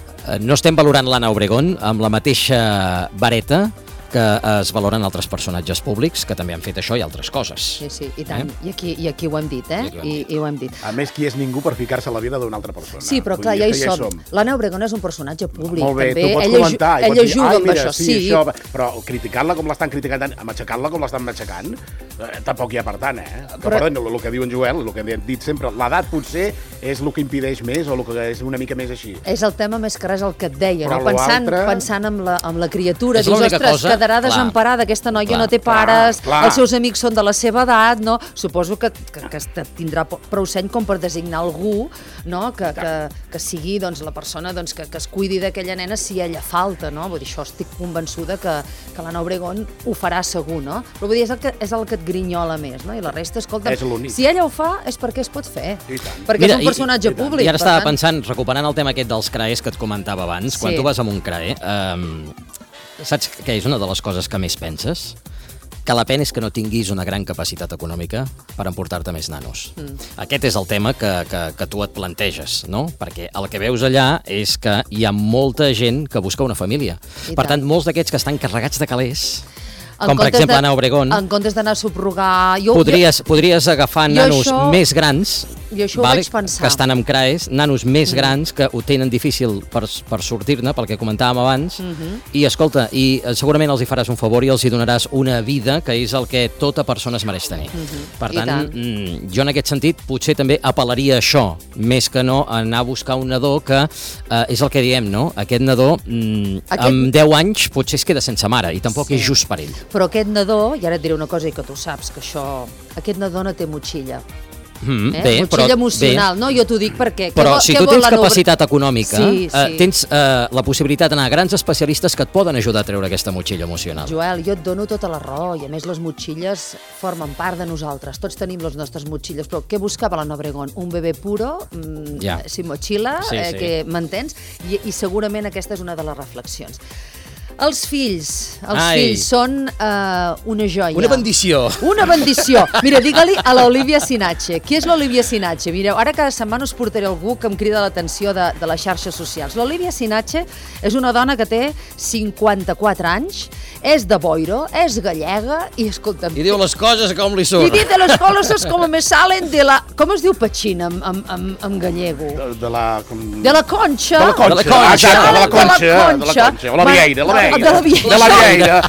no estem valorant l'Anna Obregón amb la mateixa vareta que es valoren altres personatges públics que també han fet això i altres coses. Sí, sí, i tant. Eh? I, aquí, I aquí ho hem dit, eh? I aquí ho hem I, i ho hem dit. A més, qui és ningú per ficar-se a la vida d'una altra persona? Sí, però Vull clar, dir, ja hi és que som. L'Anna Obregón és un personatge públic. Molt bé, també. tu pots ella, comentar. i Ella pots dir, juga "Ai, amb mira, això, sí, sí. això, però criticar-la com l'estan criticant, a matxacar-la com l'estan matxacant, eh, tampoc hi ha per tant, eh? Que, Però- perdó, el que diu en Joel, el que hem dit sempre, l'edat potser és el que impedeix més o el que és una mica més així. És el tema més que res el que et deia, Però no? Pensant, l'altre- pensant en, la, en la criatura. És Dius, l'única ostres, cosa- quedarà clar, desemparada, aquesta noia clar, no té pares, clar. els seus amics són de la seva edat, no? Suposo que, que, que tindrà prou seny com per designar algú, no? Que, que, que sigui doncs, la persona doncs, que, que es cuidi d'aquella nena si ella falta, no? Vull dir, això estic convençuda que, que l'Anna Obregón ho farà segur, no? Però vull dir, és el que, és el que et grinyola més, no? I la resta, escolta, És l'únic. si ella ho fa és perquè es pot fer. I tant. Perquè Mira, és un personatge públic. I ara per estava tant- pensant, recuperant el tema aquest dels CRAEs que et comentava abans, Sí. quan tu vas a un CRAE, um, saps què és una de les coses que més penses? Que la pena és que no tinguis una gran capacitat econòmica per emportar-te més nanos. Mm. Aquest és el tema que, que, que tu et planteges, no? Perquè el que veus allà és que hi ha molta gent que busca una família. I Per tant. tant, molts d'aquests que estan carregats de calés, En com per comptes exemple de- Anna Obregón, En comptes d'anar a subrogar... Jo, podries, podries agafar jo nanos això- més grans, jo això ho vaig pensar. que estan amb CRAEs, nanos més Mm. grans que ho tenen difícil per, per sortir-ne, pel que comentàvem abans, Mhm. i escolta, i eh, segurament els hi faràs un favor i els hi donaràs una vida que és el que tota persona es mereix tenir. Mhm. Per I tant, tant. mm, jo en aquest sentit potser també apel·laria a això, més que no anar a buscar un nadó que eh, és el que diem, no? Aquest nadó mm, Aquest- amb deu anys potser es queda sense mare i tampoc Sí. és just per ell. Però aquest nadó, i ara et diré una cosa i que tu saps, que això... Aquest nadó no té motxilla. Mm, Eh? bé, Motxilla però, emocional, bé. no? Jo t'ho dic perquè... Però què vol- si què tu vol tens l'Anna Obregón? capacitat econòmica, Sí, eh, sí. tens eh, la possibilitat d'anar a grans especialistes que et poden ajudar a treure aquesta motxilla emocional. Joel, jo et dono tota la raó, i a més les motxilles formen part de nosaltres. Tots tenim les nostres motxilles, però què buscava l'Anna Obregón? Un bebè puro, mm, Ja. sin motxilla, Sí, eh, sí. que m'entens? I, I segurament aquesta és una de les reflexions. Els fills, els Ai. fills són eh, una joia. Una bendició. Una bendició. Mira, digue-li a l'Olivia Sinache. Qui és l'Olivia Sinache? Mireu, ara cada setmana us portaré algú que em crida l'atenció de, de les xarxes socials. L'Olivia Sinache és una dona que té cinquanta-quatre anys, és de Boiro, és gallega i, escolta'm... I diu les coses com li I surt. dit de les coses com me salen de la... Com es diu petxina en, en, en, en gallego? De, de la... Com... De la conxa. De la conxa. De la conxa. Exacte, de la conxa. De la De la conxa. O la Va- vieira, la La Vieira. De la Vieira. De la Vieira.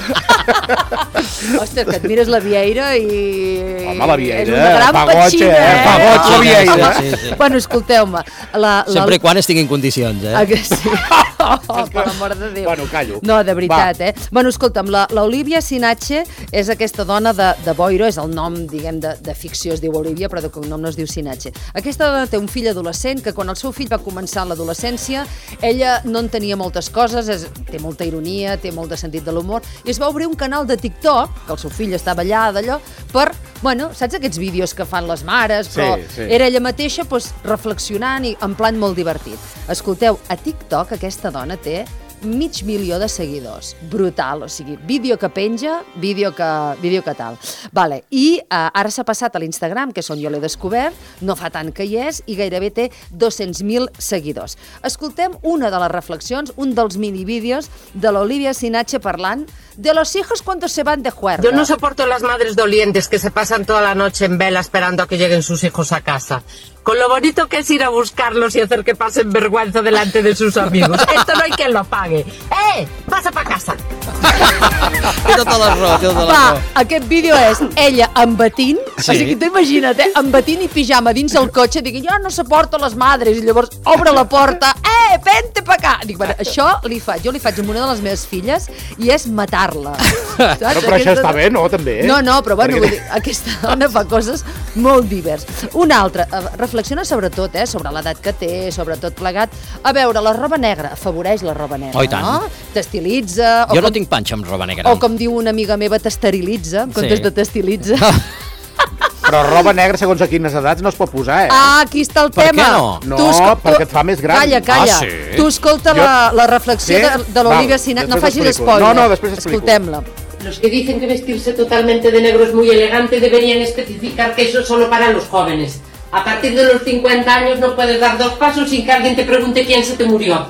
Ostres, que et mires la Vieira i... Home, la Vieira, és una gran fagotxa, petxina, eh? eh? Fagotxa, Oh, Vieira. Sí, sí. Bueno, escolteu-me. La, la... Sempre i quan estigui en condicions, eh? Ah, que sí. Oh, per l'amor de Déu. Bueno, callo. No, de veritat, Va. eh? Bueno, escolta'm, la, la Olivia Sinache és aquesta dona de, de Boiro, és el nom, diguem, de, de ficció, es diu Olivia, però de cognom no es diu Sinache. Aquesta dona té un fill adolescent que quan el seu fill va començar l'adolescència, ella no entenia moltes coses, és, té molta ironia, té molt de sentit de l'humor, i es va obrir un canal de TikTok, que el seu fill estava allà, d'allò, per, bueno, saps aquests vídeos que fan les mares? Però Sí, sí. era ella mateixa doncs, reflexionant i en plan molt divertit. Escolteu, a TikTok aquesta dona té mig milió de seguidors. Brutal, o sigui, vídeo que penja, vídeo que, vídeo que tal. Vale. I uh, ara s'ha passat a l'Instagram, que és on jo l'he descobert, no fa tant que hi és, i gairebé té dos-cents mil seguidors. Escoltem una de les reflexions, un dels minivídeos de l'Olivia Sinache parlant de los hijos cuando se van de juerga. Yo no soporto las madres dolientes que se pasan toda la noche en vela esperando a que lleguen sus hijos a casa. Con lo bonito que es ir a buscarlos y hacer que pasen vergüenza delante de sus amigos. Esto no hay quien lo pague. ¡Eh! ¡Pasa para casa! Té tota la raó, té tota la Va, raó. aquest vídeo és ella embetint, Sí. o sigui, tu imagina't, eh, embetint i pijama dins el cotxe, diguin, jo no soporto les madres, i llavors obre la porta, eh, vente pa acá. Dic, bueno, això li faig, jo li faig amb una de les meves filles i és matar-la. Saps? No, però això està bé, no, també? No, no, però bueno, Perquè- vull dir, aquesta dona fa coses molt divers. Una altra, eh, reflexiona sobre tot, eh, sobre l'edat que té, sobre tot plegat. A veure, la roba negra afavoreix la roba negra, Oh, i tant. no? T'estilitza... o Jo no com- tinc panxa amb roba negra. O com diu una amiga meva, t'esterilitza, en comptes Sí. de t'estilitza. Però roba negra, segons a quines edats, no es pot posar, eh? Ah, aquí està el Per què tema. no? No, Tu esco- perquè et fa més gran. Calla, calla. Ah, sí? Tu escolta Jo- la, la reflexió Sí? de, de l'Olivia Val, Sinache. No després facis explico. spoiler. No, no, després explico. Escoltem-la. Los que dicen que vestirse totalmente de negro es muy elegante deberían especificar que eso es solo para los jóvenes. A partir de los cincuenta años no puedes dar dos pasos sin que alguien te pregunte quién se te murió.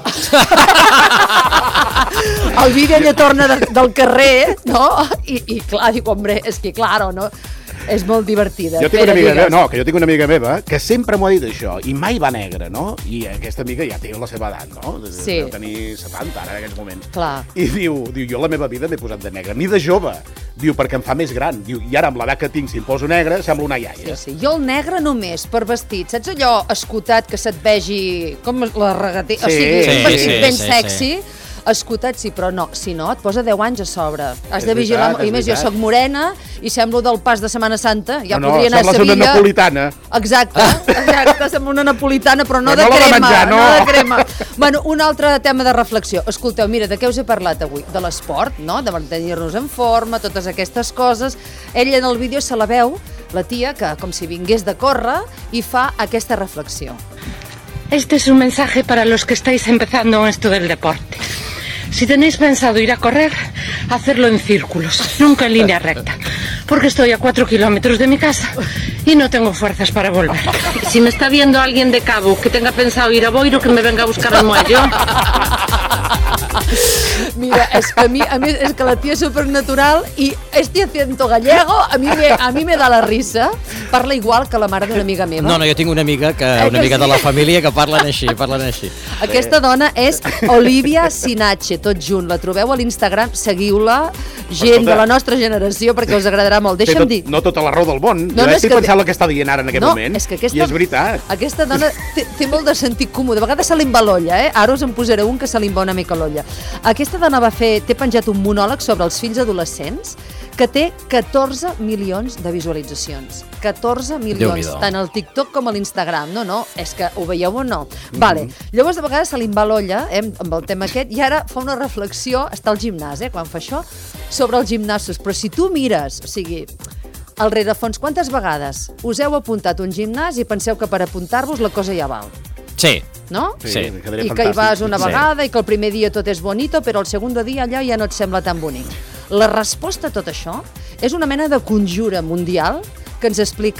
El vídeo ella torna de, del carrer, no? I, i clar, dic, hombre, és que claro, no? És molt divertida. Jo tinc una Pere, amiga meva, digues. no, que jo tinc una amiga meva que sempre m'ho ha dit això, i mai va negra, no? I aquesta amiga ja té la seva edat, no? De, Sí. Deu tenir setanta ara en aquests moments. Clar. I diu, diu, jo la meva vida m'he posat de negra, ni de jove. Diu, perquè em fa més gran. Diu, i ara amb l'edat que tinc, si em poso negra, sembla una iaia. Sí, sí. Jo el negre només per vestit. Saps allò escotat que se't vegi com la regatera? o Sí, sigui, sí, un vestit sí, ben sí, sexy. Escotat sí, però no, si no, et posa deu anys a sobre. Has És de vigilar, veritat, és i més jo veritat. soc morena i semblo del pas de Setmana Santa, ja no, no, podria anar a sembles Sevilla. una napolitana. Exacte, exacte, sembla una napolitana, però no Però de no la de crema, menjar, no. de crema. Bueno, un altre tema de reflexió. Escolteu, mira, de què us he parlat avui? De l'esport, no? De mantenir-nos en forma, totes aquestes coses. Ella en el vídeo se la veu, la tia, que com si vingués de córrer, i fa aquesta reflexió. Este es un mensaje para los que estáis empezando en esto del deporte. Si tenéis pensado ir a correr, hacerlo en círculos, nunca en línea recta, porque estoy a cuatro kilómetros de mi casa y no tengo fuerzas para volver. Si me está viendo alguien de Cabo que tenga pensado ir a Boiro, que me venga a buscar al muelle. Mira, és que a mi, a mi és que la tia és supernatural i este acento gallego a mi me, a mi me da la risa. Parla igual que la mare d'una amiga meva. No, no, jo tinc una amiga, que, Eh, una que amiga sí? de la família que parlen així, parlen així. Aquesta dona és Olivia Sinache, tot junt. La trobeu a l'Instagram, seguiu-la, gent Escolta, de la nostra generació, perquè us agradarà molt. Té Deixa'm tot, dir, no tota la raó del món. No, jo no, és estic que- pensant el que està dient ara en aquest no, moment. és que aquesta, I és veritat. aquesta dona té, té molt de sentit comú. De vegades se li va l'olla, eh? Ara us en posaré un que se li va una mica l'olla. Aquesta dona va fer, té penjat un monòleg sobre els fills adolescents que té catorze milions de visualitzacions. catorze milions, Déu-n'hi-do. tant al TikTok com a l'Instagram. No, no, és que ho veieu o no? Vale. Llavors, de vegades se li va l'olla eh, amb el tema aquest i ara fa una reflexió, està al gimnàs, eh, quan fa això, sobre els gimnasos. Però si tu mires, o sigui, al rerefons, quantes vegades us heu apuntat a un gimnàs i penseu que per apuntar-vos la cosa ja val? Sí. No? Sí, sí. quedaria I que hi vas una Sí. vegada i que el primer dia tot és bonito, però el segon dia allò ja no et sembla tan bonic. La resposta a tot això és una mena de conjura mundial que ens explica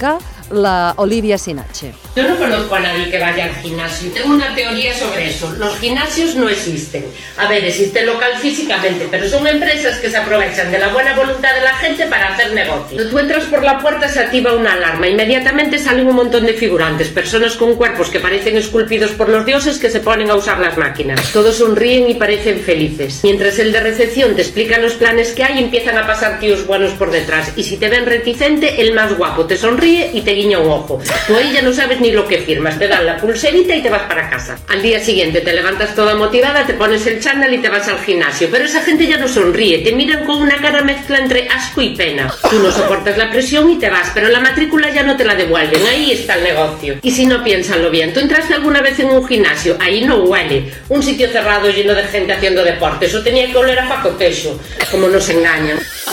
la Olivia Sinache. Yo no conozco a nadie que vaya al gimnasio. Tengo una teoría sobre eso. Los gimnasios no existen. A ver, existen local físicamente, pero son empresas que se aprovechan de la buena voluntad de la gente para hacer negocio. Cuando tú entras por la puerta se activa una alarma. Inmediatamente salen un montón de figurantes, personas con cuerpos que parecen esculpidos por los dioses que se ponen a usar las máquinas. Todos sonríen y parecen felices. Mientras el de recepción te explica los planes que hay, empiezan a pasar tíos buenos por detrás. Y si te ven reticente, el más guapo te sonríe y te guiña un ojo. Tú ahí ya no sabes ni lo que firmas, te dan la pulserita y te vas para casa. Al día siguiente te levantas toda motivada, te pones el chándal y te vas al gimnasio. Pero esa gente ya no sonríe, te miran con una cara mezcla entre asco y pena. Tú no soportas la presión y te vas, pero la matrícula ya no te la devuelven, ahí está el negocio. Y si no, piénsalo bien, ¿tú entraste alguna vez en un gimnasio? Ahí no huele. Un sitio cerrado lleno de gente haciendo deporte, eso tenía que oler a pacotejo. Como nos engañan.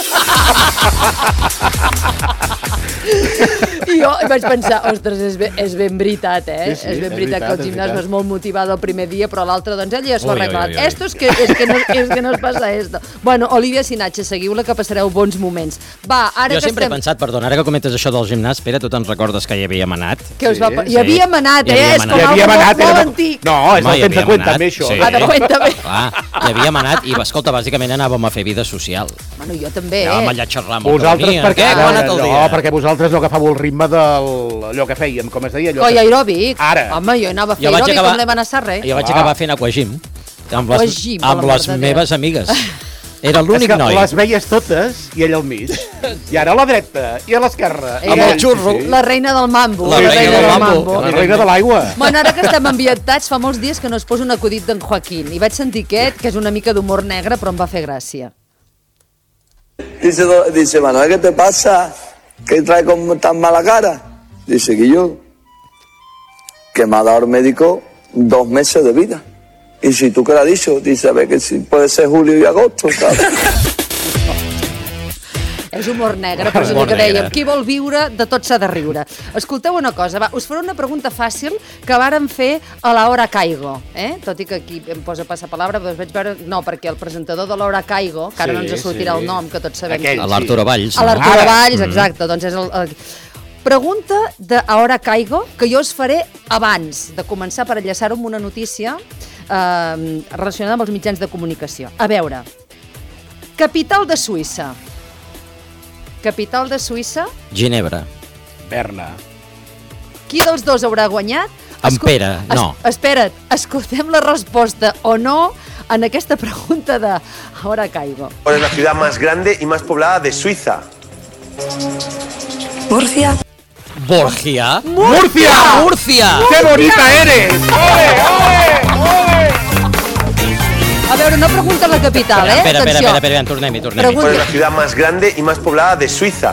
I jo vaig pensar, ostres, és ben, és ben veritat, eh? Sí, sí, és ben és veritat veritat, que el és gimnàs veritat. vas molt motivada el primer dia, però l'altre, doncs, ell ja s'ho ha Ui, ui, arreglat. ui, ui. Esto es que, es que, no, es que no es passa esto. Bueno, Olivia Sinache, seguiu-la que passareu bons moments. Va, ara Jo que sempre estem... he pensat, perdona, ara que comentes això del gimnàs, Pere, tu te'n recordes que hi havíem anat? Que us va... Sí, Hi havíem anat, Hi eh? havíem És com anat. Hi havíem algo anat, molt, era molt de- antic. No, és Home, el hi temps de havíem cuenta, anat, això. sí. Ah, de cuéntame. Clar, hi havíem anat i, escolta, bàsicament anàvem a fer vida social. Bueno, jo també, Anàvem eh? allà a xerrar amb el Vosaltres, Toni. perquè, Què? Com ha anat el no, dia? perquè vosaltres no agafàveu el ritme d'allò que fèiem, com es deia? Allò Coi que... aeròbic. Ara. Home, jo anava a fer Jo vaig aeròbic acabar- com l'Evan Sarre. Jo vaig Ah. acabar fent aquagym amb les, Aquagym, per amb l'amor les de Déu. meves amigues. Era És l'únic que noi. les veies totes i ell al mig. I ara a la dreta i a l'esquerra. Era Amb el xurro. La reina del mambo. La reina del mambo. La reina de l'aigua. Bueno, ara que estem ambientats, fa molts dies que no es posa un acudit d'en Joaquín. I vaig sentir aquest, que és una mica d'humor negre, però em va fer gràcia. Dice, dice Manuel, ¿qué te pasa? ¿Qué trae con tan mala cara? Dice Guillo, que me ha dado el médico dos meses de vida. Y si tú que lo has dicho, dice, a ver, que si puede ser julio y agosto, claro. És humor negre, però és Humor el que dèiem. negre. Qui vol viure, de tot s'ha de riure. Escolteu una cosa, va, us faré una pregunta fàcil que vàrem fer a l'Hora Caigo, eh? Tot i que aquí em posa passapalabra, però vaig veure... No, perquè el presentador de l'Hora Caigo, que ara Sí, no ens sortirà sí. el nom, que tots sabem... Aquell. A l'Arturo Valls. A l'Arturo Ara. Valls, exacte, doncs és el... el... Pregunta de A Hora Caigo, que jo us faré abans de començar per enllaçar-ho amb una notícia eh, relacionada amb els mitjans de comunicació. A veure, capital de Suïssa. Capital de Suïssa, Ginebra. Berna. qui dels dos haurà guanyat? En Escol- Pere, no. Es, espera't, escoltem la resposta o no en aquesta pregunta de A Hora Caigo. ¿Cuál es la ciudad más grande y más poblada de Suiza? Murcia. Borgia. Murcia! Murcia! ¡Qué bonita eres! ¡Ole, ole, ole! A veure, no pregunta la capital, eh? Espera, espera, Atenció. espera, espera, tornem-hi, tornem-hi. Pregunta- ¿Cuál es la ciudad más grande y más poblada de Suiza?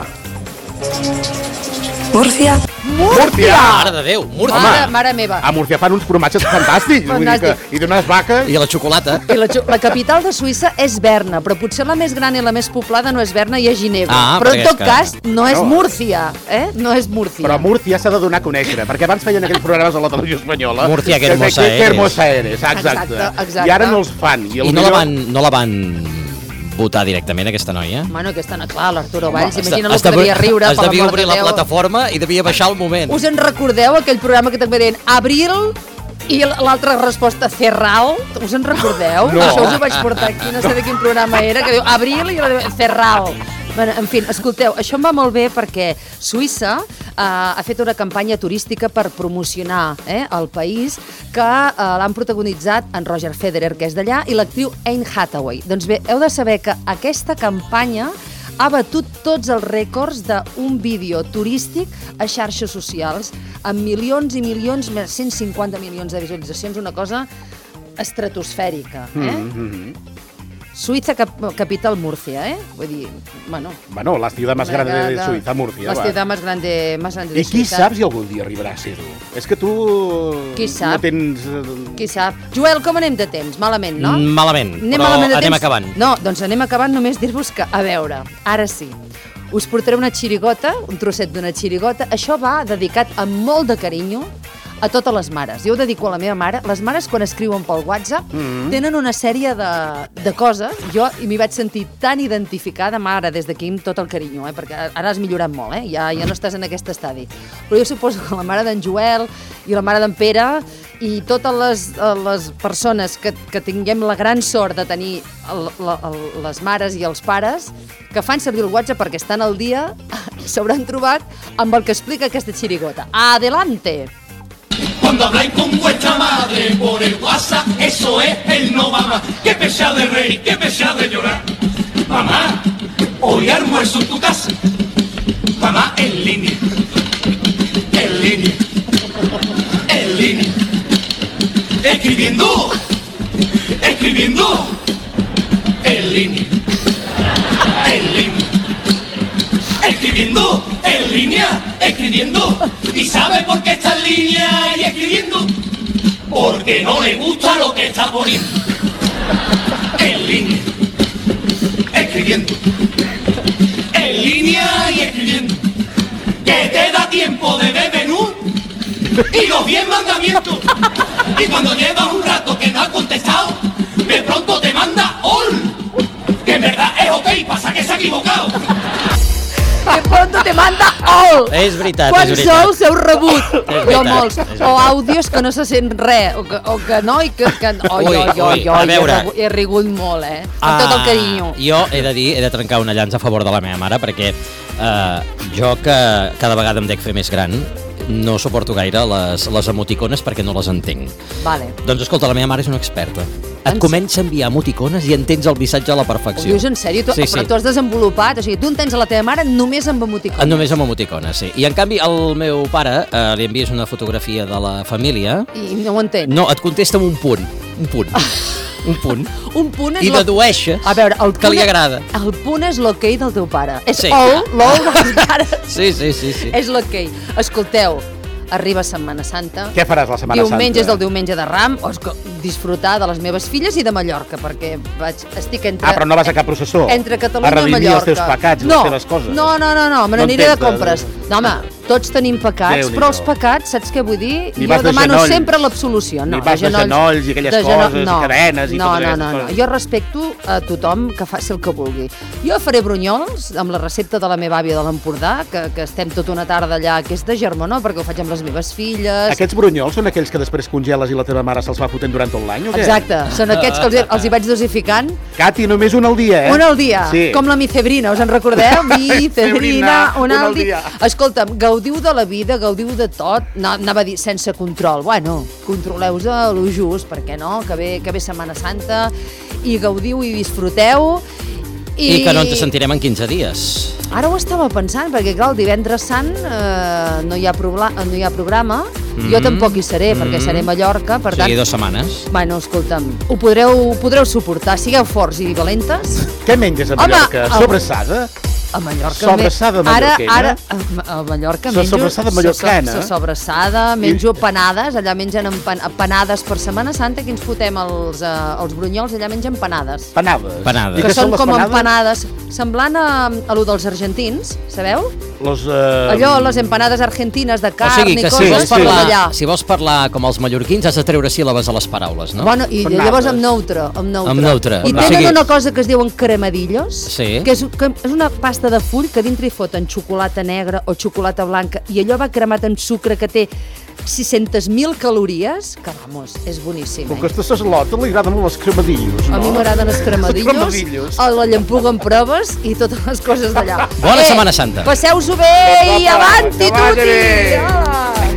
Murcia. Múrcia! Mare de Déu, Murcia. Mare, mare meva. A Múrcia fan uns formatges fantàstics. Vull dir Fantàstic. que, I d'unes vaques. I la xocolata. I la, xo- la capital de Suïssa és Berna, però potser la més gran i la més poblada no és Berna i és Ginebra. Ah, però en perquè és tot que- cas, no és No. Múrcia, eh? No és Múrcia. Però Múrcia s'ha de donar a conèixer, perquè abans feien aquells programes a la televisió espanyola. Múrcia, que que hermosa que- que eres. hermosa eres, exacte. Exacte, exacte. I ara no els fan. I, I no la van, no la van votar directament, aquesta noia? Bueno, aquesta, no, clar, l'Arturo Valls, Es imagina de- el que devia riure, Es per devia l'amor de obrir la Déu. plataforma i devia baixar el moment. Us en recordeu aquell programa que també deien Abril i l'altra resposta Cerral? Us en recordeu? No. Això us ho vaig portar aquí, no sé de quin programa era, que diu Abril i la Cerral. Bueno, en fi, escolteu, això em va molt bé perquè Suïssa eh, ha fet una campanya turística per promocionar eh, el país que eh, l'han protagonitzat en Roger Federer, que és d'allà, i l'actriu Anne Hathaway. Doncs bé, heu de saber que aquesta campanya ha batut tots els rècords d'un vídeo turístic a xarxes socials amb milions i milions, més cent cinquanta milions de visualitzacions, una cosa estratosfèrica. Eh? Mm-hmm. Suïssa, cap, capital Múrcia, eh? Vull dir, bueno... Bueno, la ciutat més grande de Suïssa, Múrcia. La va. ciutat més grande, més grande de I qui Suïssa. sap si algun dia arribarà a ser-ho? És que tu Qui sap? no tens... eh, Qui sap? Joel, com anem de temps? Malament, no? Mm, Malament, Anem però malament de anem temps? acabant. No, doncs anem acabant, només dir-vos que, a veure, ara sí, us portaré una xirigota, un trosset d'una xirigota. Això va dedicat amb molt de carinyo a totes les mares. Jo ho dedico a la meva mare. Les mares, quan escriuen pel WhatsApp, mm-hmm. tenen una sèrie de, de coses. Jo m'hi vaig sentir tan identificada, mare, des d'aquí amb tot el carinyo, eh? Perquè ara has millorat molt, eh? Ja, ja no estàs en aquest estadi. Però jo suposo que la mare d'en Joel i la mare d'en Pere i totes les, les persones que, que tinguem la gran sort de tenir el, la, el, les mares i els pares que fan servir el WhatsApp perquè estan al dia, s'hauran trobat amb el que explica aquesta xirigota. Adelante! Cuando habláis con vuestra madre por el WhatsApp, eso es el no mamá. Que pesar de reír, que pesar de llorar. Mamá, hoy almuerzo en tu casa. Mamá, en línea. En línea. En línea. Escribiendo. Escribiendo. En línea. En línea. Escribiendo. En línea. Escribiendo. ¿Y sabe por qué está en línea y escribiendo? Porque no le gusta lo que está poniendo. En línea. Escribiendo. En línea y escribiendo. Que te da tiempo de ver menú y los diez mandamientos. Y cuando llevas un rato que no has contestado, de pronto te manda all. Que en verdad es ok, pasa que se ha equivocado. De pronto te manda all. És veritat, Quants és veritat. sols heu rebut? És Jo veritat, molts. és veritat. O àudios que no se sent res, o que, o que no, i que... que oi, Ui, oi, oi, ui, oi, a veure. he, he rigut molt, eh? Amb tot el carinyo. Ah, jo he de dir, he de trencar una llança a favor de la meva mare, perquè eh, jo, que cada vegada em dec fer més gran, no suporto gaire les, les emoticones perquè no les entenc. Vale. Doncs escolta, la meva mare és una experta. Et comença a enviar emoticones i entens el missatge a la Ho perfecció. dius en sèrio? Tu, Sí, però sí. tu has desenvolupat, o sigui, tu entens a la teva mare només amb emoticones. Només amb emoticones, sí. I en canvi al meu pare eh, li envies una fotografia de la família. I no ho entens. No, et contesta amb un punt. Un punt. Un punt. Un punt és I lo- dedueixes a veure, el que punt li és- agrada. El punt és l'ok del teu pare. És Sí. all, l'all dels pares. Sí, sí, sí, sí. És l'ok. Escolteu, arriba Setmana Santa. Què faràs la Setmana Diumenge és Santa? el diumenge de Ram. O és que disfrutar de les meves filles i de Mallorca, perquè vaig, estic entre... Ah, però no vas a cap processó? Entre Catalunya a i redimir Mallorca. els teus pecats i no, les teves coses. No, no, no, no, me No n'aniré de entens de- compres. No, home, tots tenim pecats, Déu-n'hi-do. però els pecats, saps què vull dir? Ni Jo vas de demano genolls. sempre l'absolució. No, Ni vas de genolls i aquelles de geno- coses, no, cadenes i no, totes no, aquestes no, no. coses. Jo respecto a tothom que faci el que vulgui. Jo faré brunyols amb la recepta de la meva àvia de l'Empordà, que, que estem tota una tarda allà, que és de germanor, perquè ho faig amb les meves filles. Aquests brunyols són aquells que després congeles i la teva mare se'ls va fotent durant tot l'any, o què? Exacte, són aquests que els, hi- els hi vaig dosificant. Cati, només un al dia, eh? Un al dia, Sí. com la micebrina, us en recordeu? Micebrina, un al dia. Escolta'm, gaudiu de la vida, gaudiu de tot, no, anava a dir sense control, bueno, controleu-vos a lo just, perquè no, que ve, que ve Setmana Santa, i gaudiu i disfruteu. I... I que no ens sentirem en quinze dies. Ara ho estava pensant, perquè clar, el divendres sant eh, no, hi ha probla, no hi ha programa, Mm. jo tampoc hi seré, perquè Mm. seré a Mallorca, per O tant... sigui, dues setmanes. Bueno, escolta'm, ho podreu, ho podreu suportar, sigueu forts i valentes. Què menges a Home, Mallorca? el- Sobrassada? A Mallorca... Sobrassada me- ara, mallorquina? ara, a, a Mallorca Sa menjo... sobrassada mallorcana? Sa, sa sobrassada, menjo panades, allà mengen empan, panades per Setmana Santa, aquí ens fotem els, uh, els brunyols, allà mengen panades. Panades? Panades. Que són com empanades, semblant a, a lo dels argentins, sabeu? Los, uh... Allò, les empanades argentines de O carn sigui, que i si coses, vols, parlar, d'allà. si vols parlar com els mallorquins has de treure síl·labes a les paraules, no? Bueno, i llavors amb neutre, amb neutre. Amb neutre. I O tenen sigui- una cosa que es diuen cremadillos, Sí. que és, que és una pasta de full que dintre hi foten xocolata negra o xocolata blanca i allò va cremat en sucre que té sis-centes mil calories, que vamos, és boníssim. Com Eh? que a Saslota li agraden molt els cremadillos, no? A mi m'agraden els cremadillos, Els cremadillos. a la llampuga amb proves i totes les coses d'allà. Bona Setmana Santa. Passeu-vos-ho bé i Apa, avanti que vagi tutti! bé. Hola.